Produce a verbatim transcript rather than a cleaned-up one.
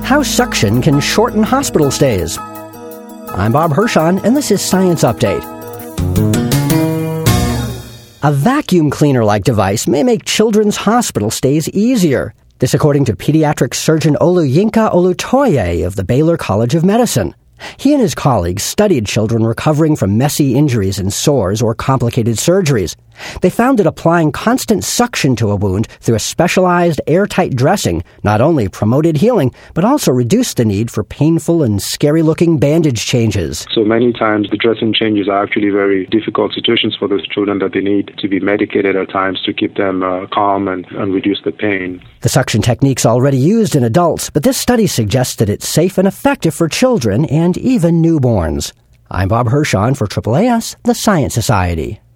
how suction can shorten hospital stays. I'm Bob Hirschon, and this is Science Update. A vacuum cleaner-like device may make children's hospital stays easier. This according to pediatric surgeon Oluyinka Olutoye of the Baylor College of Medicine. He and his colleagues studied children recovering from messy injuries and sores or complicated surgeries. They found that applying constant suction to a wound through a specialized airtight dressing not only promoted healing, but also reduced the need for painful and scary-looking bandage changes. So many times the dressing changes are actually very difficult situations for those children that they need to be medicated at times to keep them uh, calm and, and reduce the pain. The suction technique's already used in adults, but this study suggests that it's safe and effective for children and even newborns. I'm Bob Hirschon for A A A S, the Science Society.